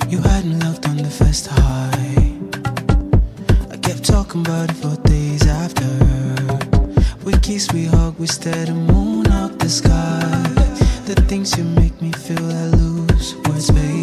You hadn't looked on the first high. I kept talking about it for days after. We kiss, we hug, we stare the moon out the sky. The things you make me feel I lose words, baby.